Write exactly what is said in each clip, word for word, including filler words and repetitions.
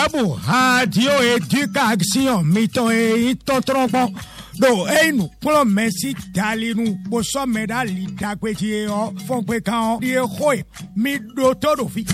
Webu radio éducation mito e totropo do einu plo mesi dalinu bo so medali dagbeji o fon pe kan di hoy mi do todo fi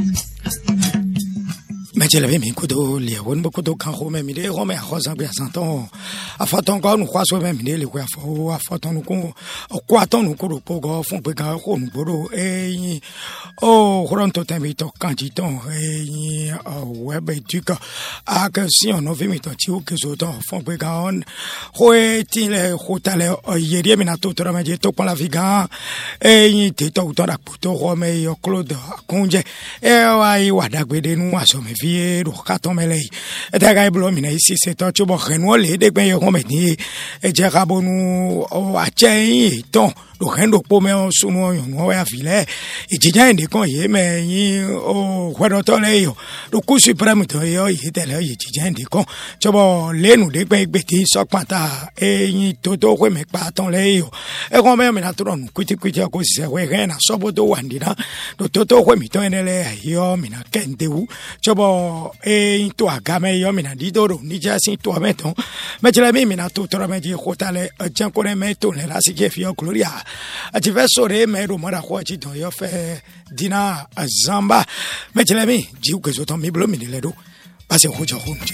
Majelavi mi kudo le won bo kudo kan ho me mi de ho me ho san bi santon afaton ko nu kwa so me mi de le kwa fo afaton nu ko kwa ton nu ko ro po go fun pe kan ho nu boro eyin o horon to temi to kan ti ton eyin o web educa a que si on no vi mi to ti o que so ton fun pe kan ho e ti le ho ta le yeri mi na to to me je to pon la vigan eyin te to to da to ho me yo Claude Akunje e wa yi wa dagbede nu aso me vie do katon mele e da ga iblo mi na isi se to chubo renwo le de gbe yo me ni e je ka bonu o a chen ton do rendo po me on sunu yon wo ya file e jijan de kon ye me yin o hwedo to le yo do ku supreme to yo yi tele yi jijan de kon chubo lenu de gbe gbe ti so pata e yin to to we me pa ton le yo e kon me me na to no kwiti kwiti ko se we re na so bo do wandina do to to we mi to enele yo mi na kende wu chubo e to agame yo mi na didoro ni jasin to meton me tele mi mi na to to me ji hotale jan ko me to le la si ke fi o gloria a ti fe sore me ro mara ko ti don yo fe dina azamba me tele mi ji u ke so ton mi blo mi le do pa se ho jo ho nje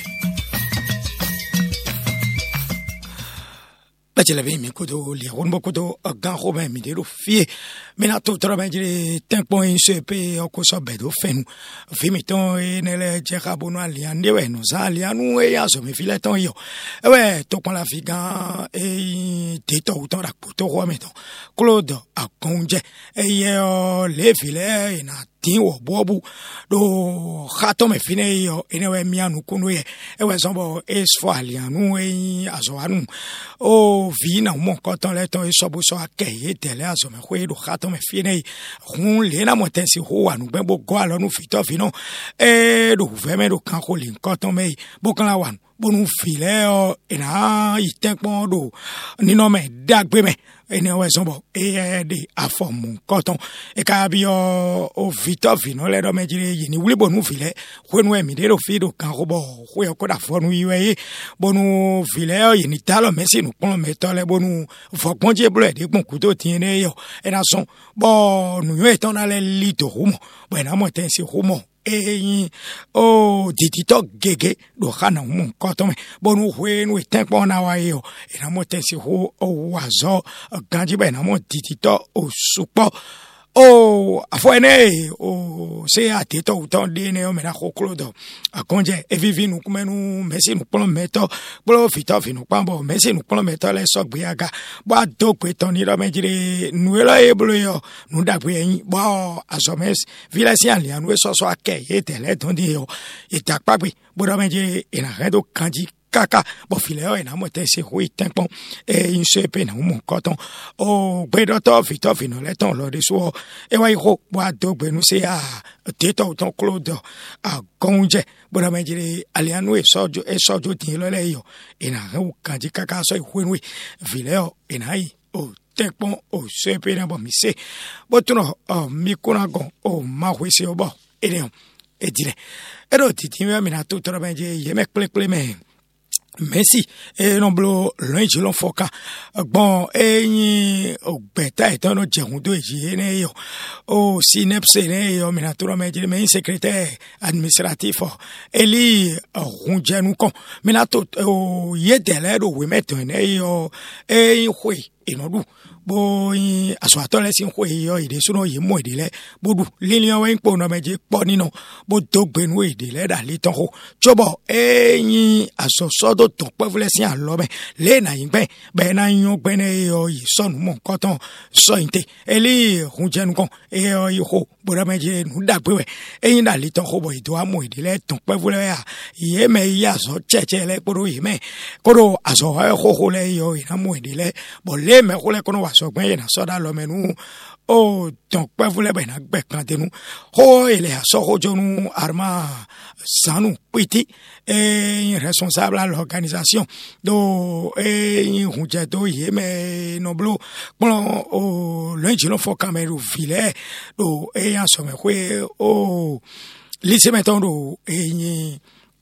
Bachelave mi kudo li ron bokudo gan ho me mi de ro fie me na to tra me ji tempo in se pe o ko so bedo fenu fi mi ton e nele je ka bonu ali ande we no za ali anu e ya so mi file ton yo e we to pon la fi gan e te to ton ra to ho me ton Claude Akunje e ye o le file na tin wo bobu do khato me fine yo ene we mi anu kunu ye e we so bo es fo ali anu e aso anu o vi na mo koton le ton e so bo so akeye tele aso me hwe do khato me fine hun le na mo tensi ho anu gbe bo go alo nu fito fino e do ve me do kan ko le koton me bo kan la wan bo nu file o ina itekpon do ni no me dagbe me ene we so bo e de afomu koton e ka bi o o fito fino le do me jire yi ni wuli bo nu file hwenu e mi de do fi do kan ko bo hwe ko da fonu yiwe bo nu file o yi ni talo me si nu pon me to le bo nu fokpon je blo e de pon ku to tin ne yo e na son bo nu yo e ton ale lito humo bo na mo ten si humo eyin o ditito gege do khana mu koto me bonu hwenu tempo na wa yo ina mo tensi ho o wazo ganji be na mo ditito o supo o afuene o se atito uton de ne o me na ho Claude Akunje e vivi nu kumenu mesi nu pon meto blo fito finu pambo mesi nu pon meto le so gbe aga ba do pe ton ni ro mejire nu elo e blo yo nu da pe yin bo asomes vilasian li anu so so akeye tele ton di yo itakpa pe bo ro mejire ina redo kanji kaka bo fileo ina mo te se hui tempo e in se pe na mo koton o gbedo to fito fino le ton lo de so e wa ho wa do gbe nu se a te to ton Claude Akunje bo na mejire alianu e sojo e sojo tin lo le yo ina hu kanji kaka so hui nu fileo ina yi o tempo o se pe na bo mi se bo tuno o mi kuna gon o ma hui se o bo e le e dire e ro ti ti mi na tu tro meje ye me ple ple me Messi e non blo lunch lon foka bon eyin ogbeta etan no jehun do eji ne yo o synapse ne yo mi naturalmente me secrétaire administratif eli runje nu kon mi na to o yedele do we meto ne yo eyin hwe inodu bo yin aso atole sin hwe yo ide suno yi mo ide le bodu lilian we npo no meje po nino bo dogbenu ide le da le ton ho jobo eyin aso sodo ton pe vle sin alo be le na yin pe be na yin gbe ne yo yi sonu mo koton so inte eli hunje nu kon e yo yi ho bo da meje nu da pe we eyin da le ton ho bo ido amo ide le ton pe vle ya ye me ya so cheche le poro yi me koro aso ho ho le yo ina mo ide le bo le me ho le kono so gbe na so da lo menu o ton pe vle be na gbe kan tenu ho ele so ho jonu arma sanu piti e responsable à l'organisation do e hunje do ye me no blo pon o lunch lo fo cameru vile do e yan so me hwe o lise meton do e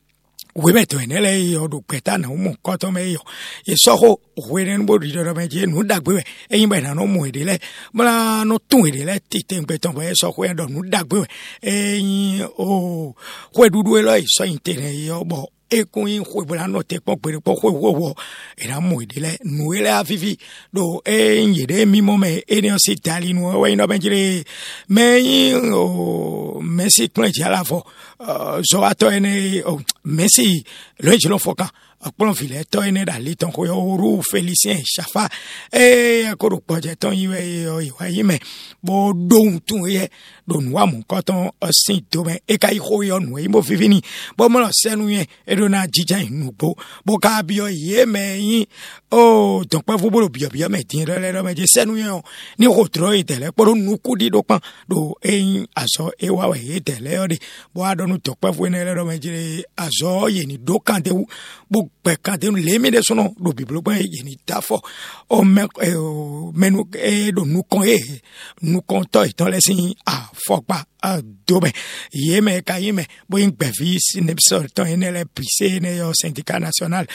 webeto enele yo do peta na umu koto me yo ye soho wenen bo ridoro me je nu dagbe eyin be na no mu edele bla no tun edele titen peton be so hwe do nu dagbe eyin o hwe dudu elo so intene yo bo ekun yin hwe bla no te pon pere po hwe wo wo era mu edele nu ele afifi do eyin yede mi mo me enion si tali nu we no benjire me yin o Messi kle jala fo so ato ene Messi le jelo foka akpon file to ene da liton ko yo ru Felicien Chafa e ko ro poje ton yiwe yo yiwa yime bo don tun ye don wa mu ko ton osin to me e kai ho yo nu e mo fifini bo mo lo senu ye e do na jijan nu bo bo ka bi yo ye me yin o ton pa fu bo bi bi me tin re re me je senu ye ni ko tro e tele po nu ku di do pan do e aso e wa we e tele o di bo adonu to pa fu ne re me je aso ye ni do kan de bo pe kan de le mi de sono do biblo pa ye ni ta fo o me menu e do nu kon e nu kon to itan le sin a fo pa a do be ye me ka ye me bo in gbefi ne so ton ene le prise ne yo syndicat national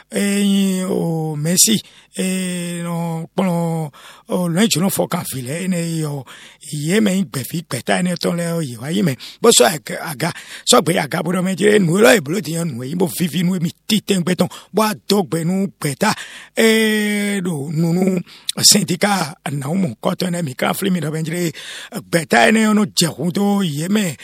e o Messi e no pon o le ju no fo kan file ne yo ye me gbefi peta ne ton le ye wa ye me bo so aga so gbe aga bo do me jire nu lo e blo ti nu e bo fifi nu mi titen beton bo a dogbe nu peta e do nu nu syndicat na mo ko to ne mi ka fli mi do benjire beta ne no jehun to ye me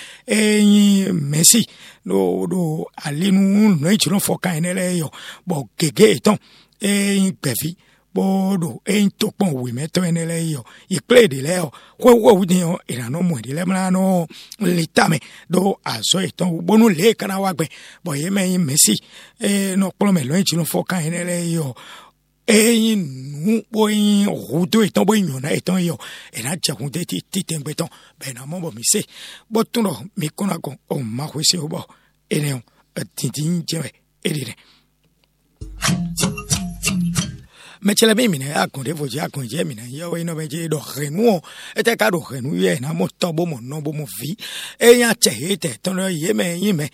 e Messi do do alinu no e ju no fo kan ne le yo bo gege ton e gbefi bodo e to pon we meto enele yo e play de le o wo wo ni o ira no mo de le mla no le tame do aso e ton bonu le kana wa gbe bo ye me Messi e no polo me lo en chino fo kan enele yo e nu bo yin o do e ton bo yin na e ton yo e na ja kun de ti ti ten beton be na mo bo mi se bo tun no mi kona kon o ma hwe se o bo ene o tintin je e dire Mechele mi mine akonde foji akonje mine yo we no beje do renu e te ka do renu ye na mo to bo mo no bo mo vi e yan che te ton ye me yin me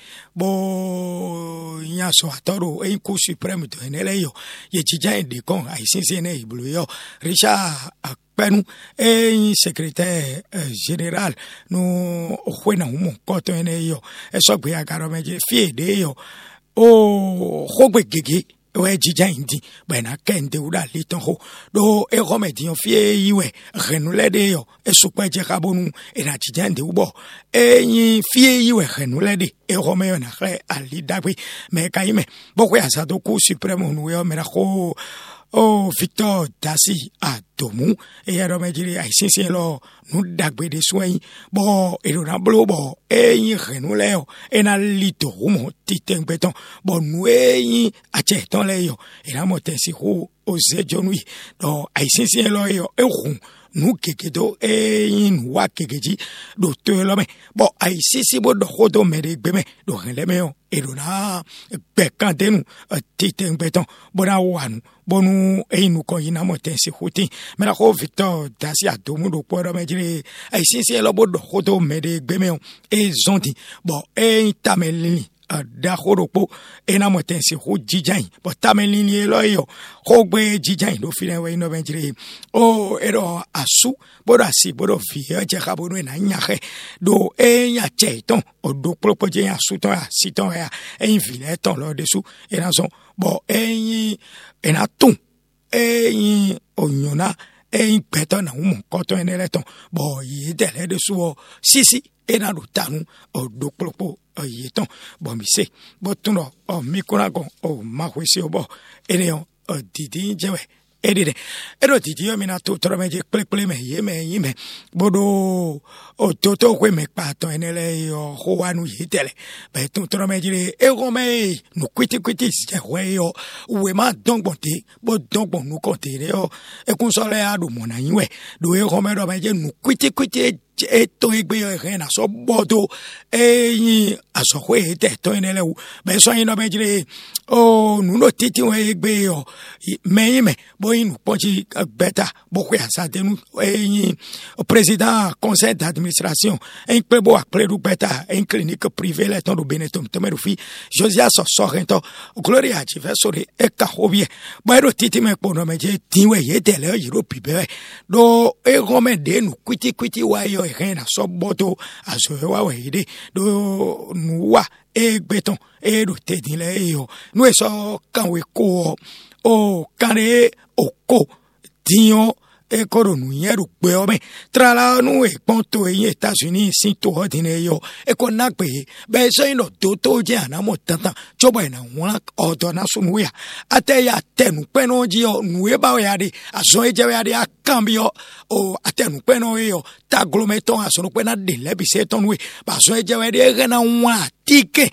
bo yan so atoro e ku supreme to enele yo ye jijan de kon ai sinsin ne ibulu yo Richard penu e secrétaire général no hwe na mo ko to ene yo e so gbe agaro meje fie de yo o hogbe gege we jijan indi ba na kende ura liton ho do e remedi on fie yiwe renule de yo e supa je kabonu e na jijan de ubo e yin fie yiwe renule de e romeo na re ali dagwe me kaime boko ya sa do ku supreme nu yo me na ho o Victor Dasi adomu e ya do mejiri ai sinsin lo nu dagbe de soyin bo e do na blo bo e yin renule yo e na lito mo titen beton bo nu e yin ache ton le yo e na mo tensi ho o se jonui do ai sinsin lo yo e hun nu keke do e yin wa kekeji do to lo me bo ai sisi bo do hodo me de gbe me do hele me yo e do na be kan denu titen beton bo na wanu bonu e nu ko yin mo tensi huti me na ho Victor Dasi adomu do po do me jire ai sinsin lo bo do hodo me de gbe me e zonti bo e tamelini da horopo ena mo tensi ho jijan bo tamelini e lo yo ho gbe jijan do fi we no benjire o ero asu bo da si bo do fi e je ka bo no na nyahe do e nya che ton o do propoje ya su ton a si ton ya e fi le ton lo desu e na son bo e ena tun e onyona e peto na mo ko to enele ton bo yi dele de su sisi e na do tanu o do propo oye ton bo mi se bo tun no o mi kona gon o ma hwe se o bo ene o didi jewe edide edo didi yo mi na to tro meje ple ple me ye me yin me bodo o to to hwe me pa ton enele yo ho wanu yi tele be tun tro meje e go me no kwiti kwiti je hwe yo we ma don bonte bo don bon nu ko te re o e kun so le adu mo na yin we do e go me do meje no kwiti kwiti eto egbe yo rena so bodo eyin asoko ete to enele wu be so yin no be jire o nu no titi we egbe yo me me bo yin ponchi beta bo ko asa tenu eyin président conseil d'administration en plebo a pledu beta en clinique privée le ton do benetum temeru fi Josias Sorrento gloria ci fesori e ka hobie bo ro titi me po no me je tinwe ye tele yiro pibe do e gome de nu kwiti kwiti wa yo rena so bodo aso wa we de do nuwa e beton e do te din le yo nu e so kan we ko o kare o ko dion e koro nu yeru pe o me tra la nu e ponto e États-Unis sin to odine yo e ko na pe be so ino to to je ana mo tatan chobo ina won odo na sunu ya ate ya tenu pe no ji o nu e ba ya de aso e je ya de akambio o atenu pe no yo ta glometon aso no pe na de le bi se ton we ba so e je ya de na wa tike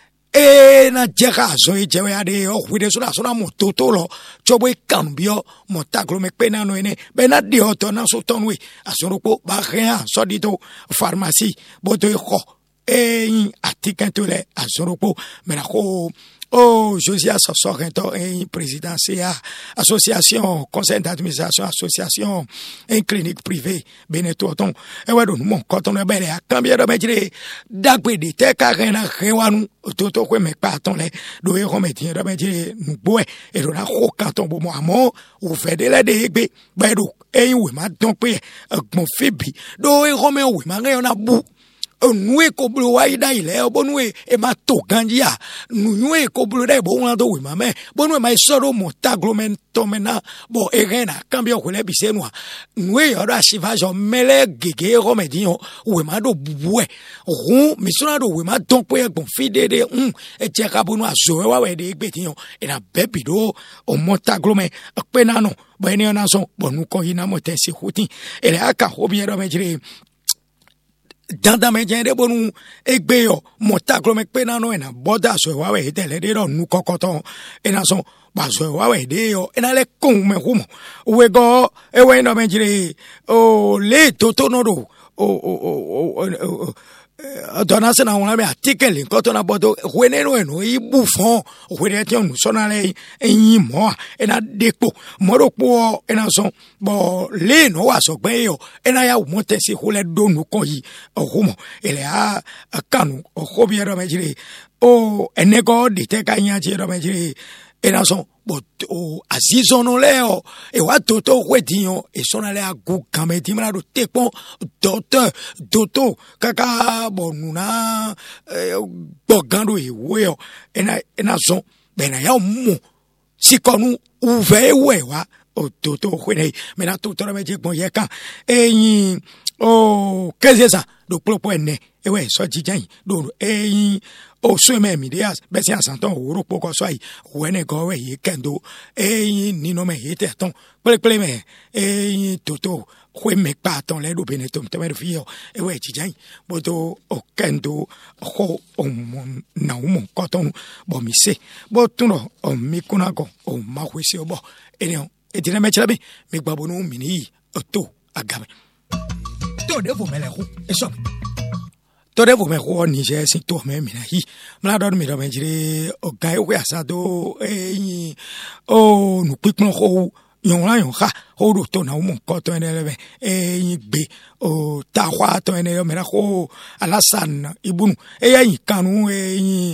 e na jeka so e jewe ade o hwide so na so na moto to lo chobo e cambio montaglo me pena no ene be na di oto na so ton we asoro po ba rien so dito pharmacie boto e ko e atikanto le asoro po me na ko oh Josias Sorrento en président C A association conseil d'administration association en clinique privée Benetton e wado mon koton e bele akambia do mejire dagbe de te ka rena rewanu toto ko me pa ton le do e remetien do mejire nu boe e do na ko kanton bo mo amo ou fait de la de gbe ba do e we ma don pe gbon febi do e rome we ma re na bu nue ko blu wa ida ile obo nue e ma to ganjia nue ko blu dai bo wan do we ma me bo nue mai soro mo taglomento mena bo erena cambio ko le bisenwa nue yo da shivajo mele gege remedien we ma do buwe ru mi sona do we ma don pe gbon fide de um e je ka bo nu azo wa we de gbetin e na bebi do o mo taglome pe na no bo eni ona so bo nu ko hina mo te si hutin ele aka hobie do me jire danda me jende bonu egbe yo motaklo me pe na no ena boda so wa we tele de ro nu kokoton ena so ba so wa we de yo ena le kun me humo we go e we no me jire o le toto no do o o o dona se na wona me article ko to na bodo weneno eno ibufon wede ti onu so na le eyin mo ena depo mo ro po ena so bo le no wa so gbe yo ena ya mo te si hole donu kon yi ohumo ele a kanu o hobi ero me jire o enego de te ka yan ti ero me jire ena so but o azizono leo e wa toto wedinho e sona le agu kameti mara do tekpon docteur doto kaka bonuna bogando e weo ena ena so bena ya mu sikonu uve wewa o toto hwene mena toto me je gbon ye kan eyin o kezesa do propo ene e we so jijan do eyin o so me mi dias be si asanton oro poko so ai wene go we yi kendo eyin ni no me yete ton ple ple me eyin toto hwe me pa ton le do benetum te me fio e we jijan boto o kendo ho o mon na o mon koton bo mi se bo tuno o mi kunago o ma hwesi obo ene e dire me chalabi mi gbabo no mi ni o to agabe to de vo me le hu e so tore vo me ho ni je sin to me mi na hi mla do mi do me jire o gai o asa do e o nu pipon ho yon la yon ha ho do to na o mo ko to ene le e gbe o ta hwa to ene me ra ho alasan ibunu e yin kanu e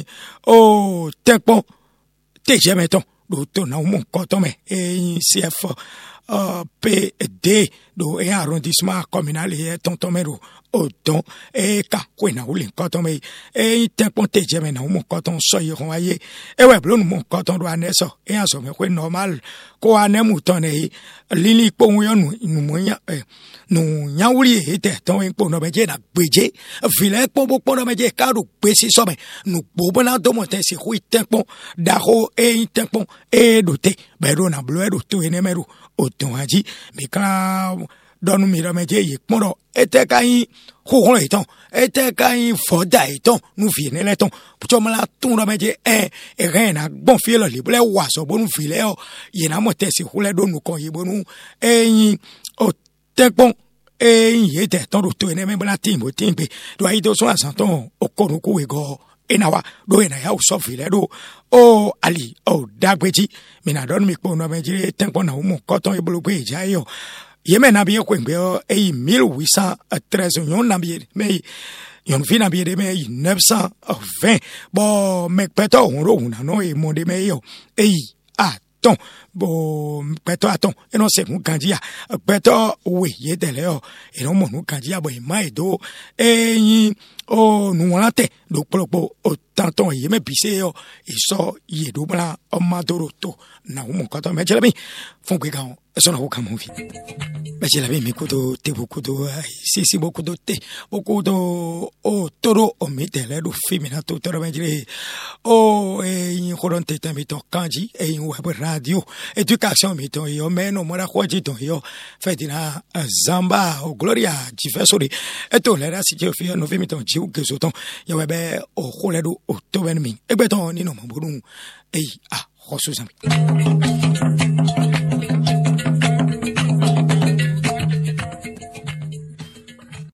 o tempo te je meton do to na o mo ko to me e C F Uh, P D do e arrondissement communal e tontomero o don e ka kwena ulin koton me e tempo te jeme na mo koton so yi ron aye e we blo mo koton do aneso e aso me kwe normal ko anemu ton e lili po yo nu nu mo ya e nu nya wuri e te ton en po no be je na gbeje vile po bo po no be je ka do gbe si so me nu bo na do mo te si hu tempo da ho e tempo e do te be do na blo e do to ene meru o ton aji me ka donu mi ra me je yi poro ete kayin khokon iton ete kayin foda iton nu fi ne leton pucho mala tun ra me je e e rena gbon fi lo lible wa so bonu fi le o yi na mo te si hule donu kon yi bonu eyin o tekpon e yete tondo to ene membla timbo timbe do aido so asanton okonu ku ego enawa do ena ya usofile do o ali o dagbeji mina don mi po no mejire tempo na umu koton ebulugbe jayo yeme na bi kwengbe e mille huit cent treize yon na bi me yon fina bi de me neuf cent vingt bo me peto onro una no e monde me yo e a ton bo peto aton e no se mu kanjia peto we ye tele o e no mo nu kanjia bo e mai do e yin o nu late do propo o tanton ye me bise yo e so ye do bla o madoro to na umu koton me jela mi fon kwe kan eso na ho kan mo fi me jela mi kudo te bukudo si si bukudo te bukudo o toro o mi tele do femina to toro me jele o e yin horonte tambi to kanji e yin web radio éducation mi to yo me no mora khoji to yo fetina zamba o gloria jifesori e to le ra si je fi no fi mi to ji u geso ton yo webe o kholedo o to ben mi e gbe ton ni no mo burun e a khosu zami